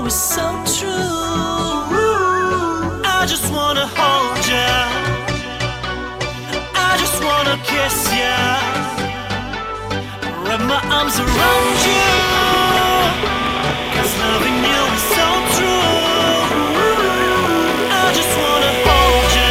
you is so true. I just wanna hold you, I just wanna kiss you, wrap my arms around you, 'cause loving you is so true. I just wanna hold you.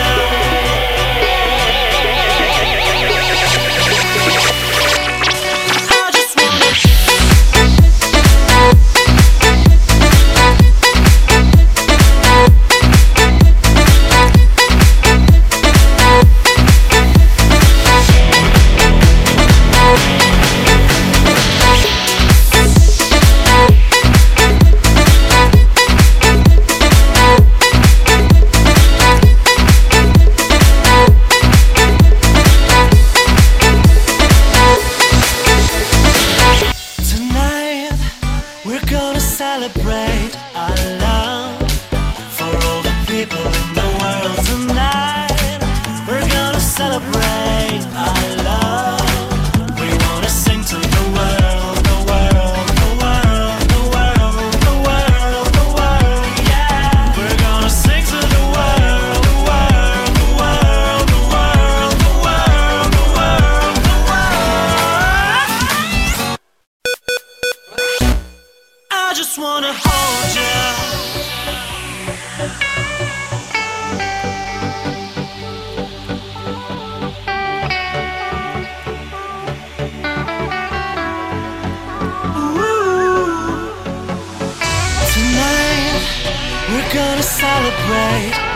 Celebrate our love for all the people in the world tonight. We're gonna celebrate our love. We wanna sing to the world, the world, the world, the world, the world, the world, yeah. We're gonna sing to the world, the world, the world, the world, the world, the world, the world. I just wanna hold you. Ooh. Tonight we're gonna celebrate